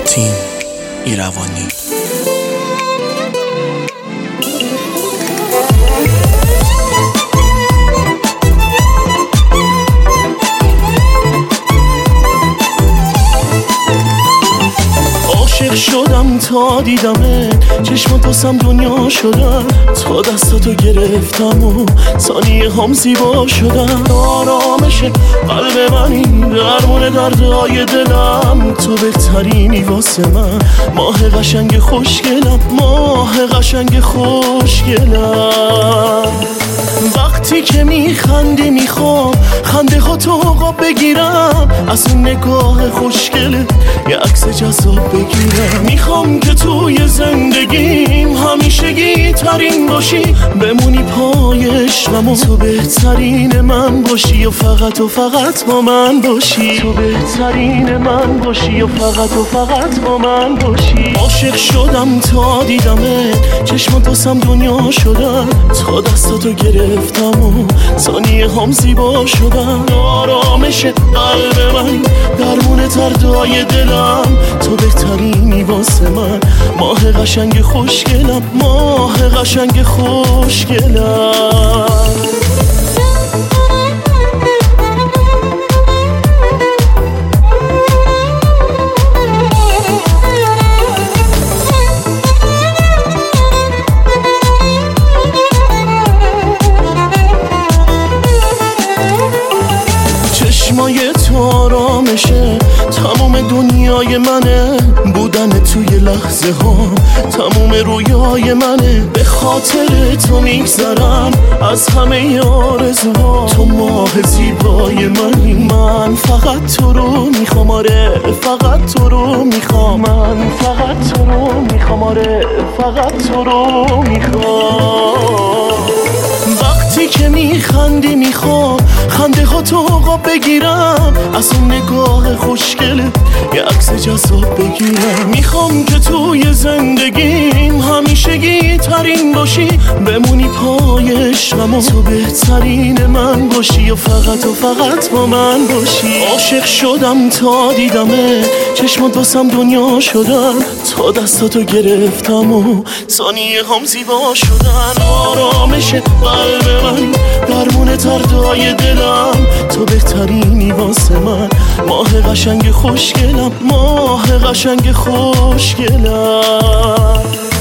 تیم ایروانی. عاشق شدم تا دیدمت، چشمات واسم دنیا شدن، تا دستاتو گرفتم و ثانیه هم زیبا شدن. آرامش قلب منی، درمون دردهای دلم، تو بهترینی واسه من، ماه قشنگ خوشگلم، ماه قشنگ خوشگلم. وقتی که میخندی میخوام خنده ها تو آقا بگیرم، از اون نگاه خوشگله یه عکس جذاب بگیرم. میخوام که توی زندگیم همیشگی ترین باشی، بمونی پای عشقم، تو بهترین من باشی و فقط با من باشی، تو بهترین من باشی و فقط با من باشی. عاشق شدم تا دیدمت، چشمات واسم دنیا شدن، تا دستاتو گرفتم و ثانیه هم زیبا شدن. آرامش قلب من، درمون دردهای دلم، تو بهترینی واسه من، ماه قشنگ خوشگلم، ماه قشنگ خوشگلم. چشمای تو آرامشه، تمام دنیای منه، بودن توی لحظه ها تمام رویای منه. به خاطر تو میگذرم از همه آرزوها، تو ماه زیبای منی، من فقط تو رو میخوام، آره فقط تو رو میخوام، من فقط تو رو میخوام، آره فقط تو رو میخوام. وقتی که میخندی میخوام خنده ها تو آقا بگیرم، از اون نگاه خوشگله یه عکس جذاب بگیرم. میخوام که توی زندگیم همیشگی ترین باشی، بمونی پای عشقم، تو بهترین من باشی و فقط با من باشی. عاشق شدم تا دیدمت، چشمات واسم دنیا شدن، تا دستاتو گرفتم و ثانیه هم زیبا شدن. آرامش قلب من، درمون دردهای دلم، تو بهترینی واسه من، ماه قشنگ خوشگلم، ماه قشنگ خوشگلم.